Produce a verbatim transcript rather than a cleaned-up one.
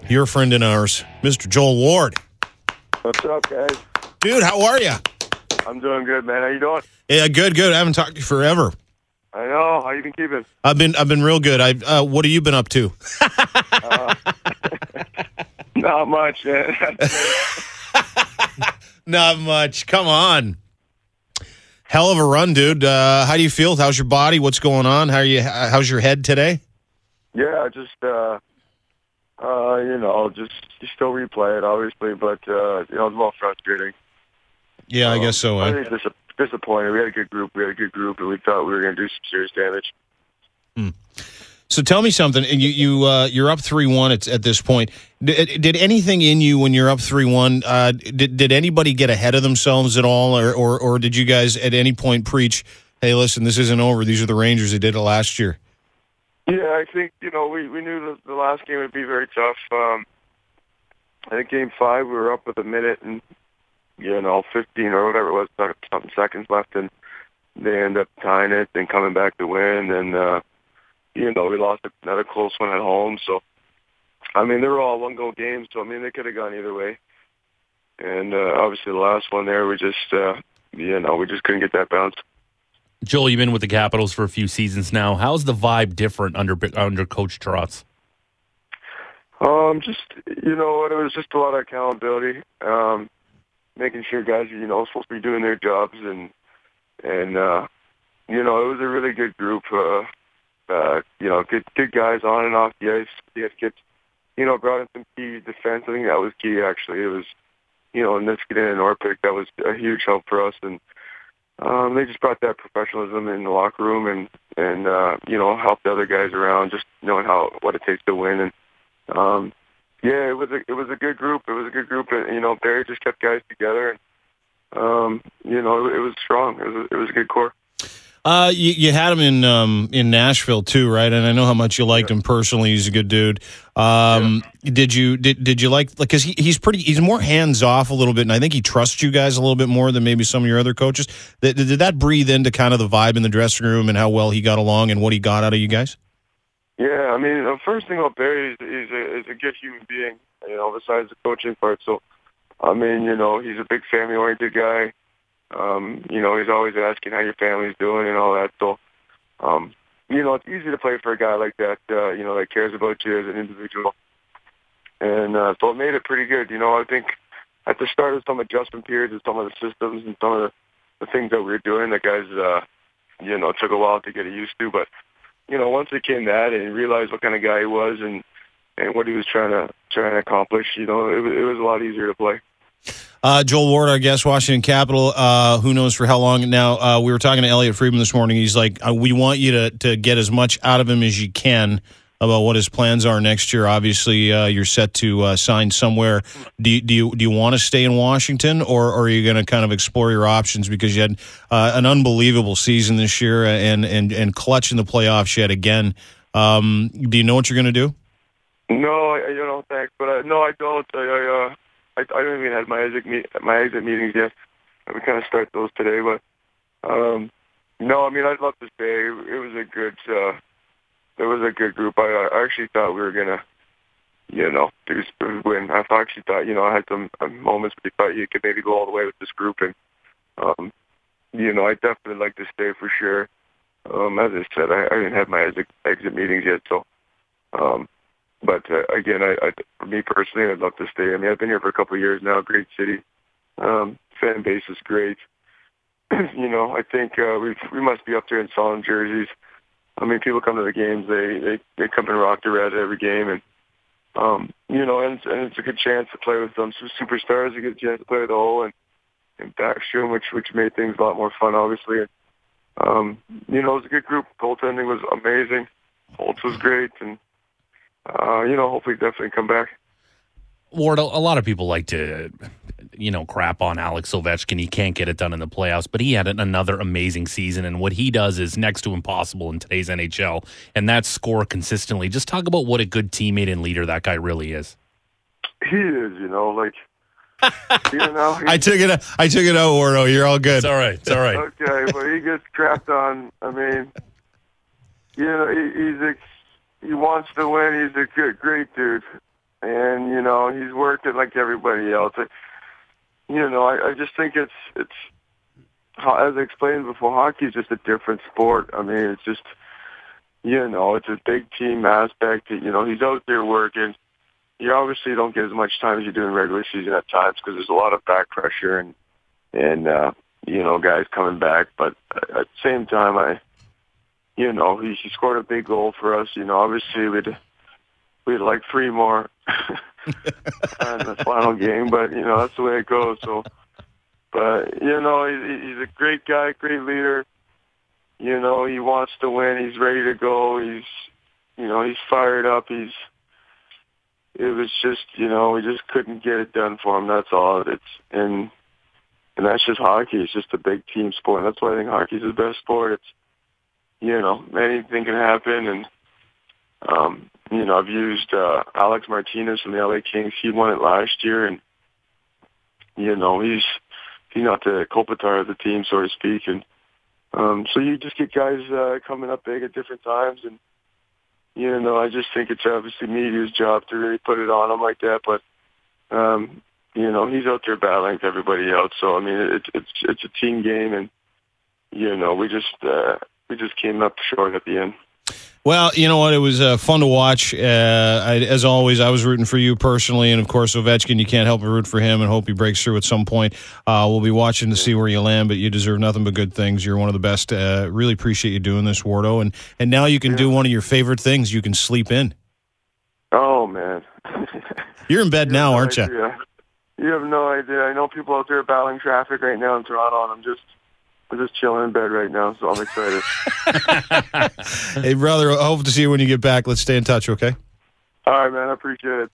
Your friend and ours, Mister Joel Ward. What's up, guys? Dude, how are you? I'm doing good, man. How you doing? Yeah, good, good. I haven't talked to you forever. I know. How you been keeping? I've been, I've been real good. I, uh, what have you been up to? uh, not much, man. Not much. Come on. Hell of a run, dude. Uh, how do you feel? How's your body? What's going on? How are you? How's your head today? Yeah, just uh, uh, you know, just you still replay it, obviously, but uh, you know, it's a little frustrating. Yeah, I um, guess so. I Eh? think dis- disappointed. We had a good group. We had a good group, and we thought we were going to do some serious damage. Hmm. So tell me something. You you uh, you're up three one at at this point. Did, did anything in you when you're up three one? Uh, did did anybody get ahead of themselves at all, or, or or did you guys at any point preach, "Hey, listen, this isn't over. These are the Rangers. They did it last year." Yeah, I think you know we we knew the, the last game would be very tough. Um, I think game five we were up with a minute and you know fifteen or whatever it was, something seconds left, and they end up tying it and coming back to win. And uh, you know we lost another close one at home. So I mean they were all one goal games. So I mean they could have gone either way. And uh, obviously the last one there, we just uh, you know we just couldn't get that bounce. Joel, you've been with the Capitals for a few seasons now. How's the vibe different under under Coach Trotz? Um, just you know what, it was just a lot of accountability, um, making sure guys are you know supposed to be doing their jobs, and and uh, you know it was a really good group. Uh, uh, you know, good good guys on and off the ice. They had kids, you know, brought in some key defense. I think that was key actually. It was you know Niskanen and Orpik, that was a huge help for us, and um, they just brought that professionalism in the locker room, and and uh, you know helped the other guys around, just knowing how what it takes to win. And Um, yeah, it was a it was a good group. It was a good group, and you know Barry just kept guys together, and um, you know it, it was strong. It was a, it was a good core. Uh, you, you had him in um, in Nashville too, right? And I know how much you liked yeah. him personally. He's a good dude. Um, yeah. Did you did did you like like because he, he's pretty he's more hands off a little bit, and I think he trusts you guys a little bit more than maybe some of your other coaches. Did, did that breathe into kind of the vibe in the dressing room and how well he got along and what he got out of you guys? Yeah, I mean, the first thing about Barry is he's a, is a good human being, you know, besides the coaching part. So, I mean, you know, he's a big family-oriented guy. Um, you know, he's always asking how your family's doing and all that. So, um, you know, it's easy to play for a guy like that, uh, you know, that cares about you as an individual. And uh, so it made it pretty good. You know, I think at the start of some adjustment periods and some of the systems and some of the, the things that we were doing, the guys, uh, you know, took a while to get used to, but you know, once it came to that and he realized what kind of guy he was and, and what he was trying to trying to accomplish, you know, it, it was a lot easier to play. Uh, Joel Ward, our guest, Washington Capital. Uh, who knows for how long now? Uh, we were talking to Elliot Friedman this morning. He's like, uh, we want you to to get as much out of him as you can about what his plans are next year. Obviously, uh, you're set to uh, sign somewhere. Do you, do you do you want to stay in Washington, or, or are you going to kind of explore your options because you had uh, an unbelievable season this year and and and clutch in the playoffs yet again? Um, do you know what you're going to do? No, I, you know, thanks, but I, no, I don't. I I, uh, I I don't even have my exit meet, my exit meetings yet. We kind of start those today, but um, no, I mean, I'd love to stay. It was a good. Uh, It was a good group. I, I actually thought we were gonna, you know, do win. I actually thought, you know, I had some moments where you thought you could maybe go all the way with this group, and um, you know, I definitely like to stay for sure. Um, as I said, I, I didn't have my exit, exit meetings yet, so. Um, but uh, again, I, I, for me personally, I'd love to stay. I mean, I've been here for a couple of years now. Great city, um, fan base is great. You know, I think uh, we we must be up there in selling jerseys. I mean, people come to the games, they, they, they come and rock the red every game, and, um, you know, and, and it's a good chance to play with some superstars, a good chance to play with the whole and, and Backstrom, which, which made things a lot more fun, obviously. And, um, you know, it was a good group. Goaltending was amazing. Holtz was great, and, uh, you know, hopefully definitely come back. Ward, a lot of people like to, you know, crap on Alex Ovechkin. He can't get it done in the playoffs, but he had another amazing season, and what he does is next to impossible in today's N H L, and that's score consistently. Just talk about what a good teammate and leader that guy really is. He is, you know, like, you know. I took it I took it out, Wardo. You're all good. It's all right. It's all right. Okay, but he gets crapped on. I mean, you know, he, he's a, he wants to win. He's a good, great dude. and you know he's working like everybody else. I, you know, I, I just think it's it's as I explained before, hockey is just a different sport. I mean, it's just you know, it's a big team aspect. You know, he's out there working. You obviously don't get as much time as you do in regular season at times because there's a lot of back pressure and and uh, you know guys coming back. But at the same time, I you know he, he scored a big goal for us. You know, obviously we'd we'd like three more in the final game, but you know that's the way it goes. So, but you know he, he's a great guy, great leader. You know he wants to win. He's ready to go. He's you know he's fired up. He's It was just, you know, we just couldn't get it done for him. That's all. It's and and that's just hockey. It's just a big team sport. That's why I think hockey's the best sport. It's, you know, anything can happen. And um, you know, I've used uh, Alex Martinez from the L A Kings. He won it last year, and you know, he's he's not the Kopitar of the team, so to speak. And um, so you just get guys uh, coming up big at different times and. You know, I just think it's obviously media's job to really put it on him like that. But, um, you know, he's out there battling with everybody else. So, I mean, it's it's it's a team game, and you know, we just uh, we just came up short at the end. Well, you know what? It was uh, fun to watch. Uh, I, as always, I was rooting for you personally, and of course, Ovechkin. You can't help but root for him, and hope he breaks through at some point. Uh, we'll be watching to see where you land, but you deserve nothing but good things. You're one of the best. Uh, really appreciate you doing this, Wardo, and and now you can yeah. do one of your favorite things. You can sleep in. Oh man, you're in bed you now, no aren't idea. you? You have no idea. I know people out there battling traffic right now in Toronto, and I'm just. I'm just chilling in bed right now, so I'm excited. Hey, brother, I hope to see you when you get back. Let's stay in touch, okay? All right, man. I appreciate it.